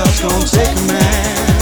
love's gonna take a man.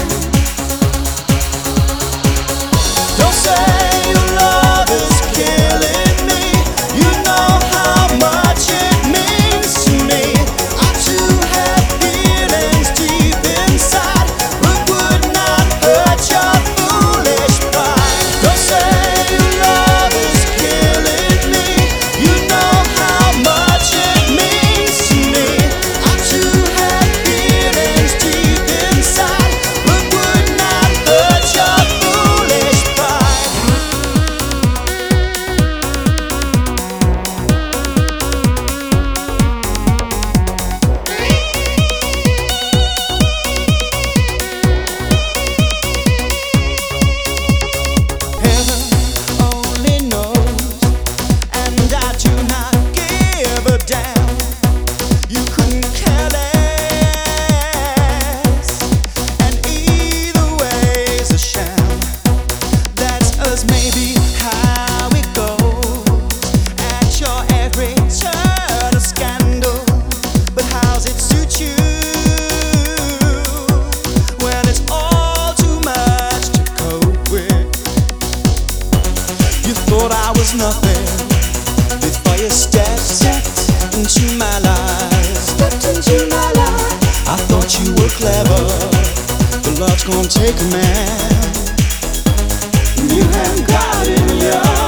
Don't say your love is killing me. You know how much it means to me. I too have feelings deep inside, but would not hurt your foolish pride. Don't say your love is killing me. You know how much it means to me. I too have feelings deep inside, but would not hurt your foolish pride. Heaven only knows, and I do not give a damn. You couldn't care less, and either way's a sham. That's us, maybe how it goes. At your every turn a scandal, but how's it suit you? Well, it's all too much to cope with. You thought I was nothing before you stepped into my life. Stepped into my life. I thought you were clever, but love's gonna take a man. You have got in your